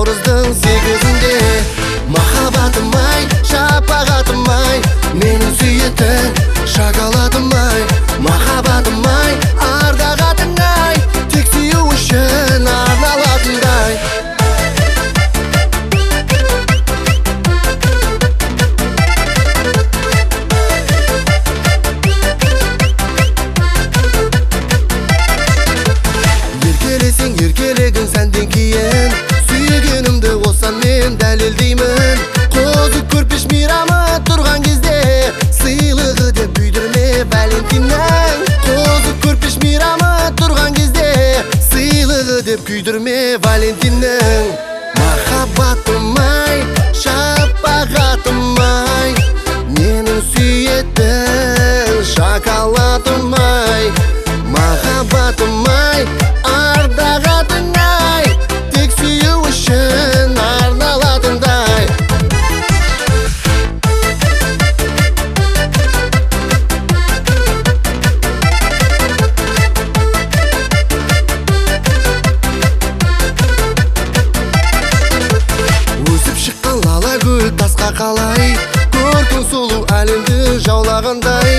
наурыздың 8-інде. Махаббатым-ай, шапағатым-ай, менің сүйетін шоколадым-ай. Махаббатым-ай, ардағатым-ай, тек сүю үшін арналатындай. Еркелесең еркелегің сәнден кейін, сүйгенімді осыдан мен дәлелдеймін. Қозы көрпеш мейрамы тұрған кезде, сыйлығы деп күйдірме Валентиннің. Қозы көрпеш мейрамы тұрған кезде, сыйлығы деп күйдірме Валентиннің. Махаббатым-ай, шапағатым-ай, менің сүйетін шоколадым-ай. Махаббатым-ай, ардағатым-ай, тек сүю үшін арналатындай. Өсіп шыққан лала гүл тасқа қалай, көркің сұлу әлемді жаулағандай.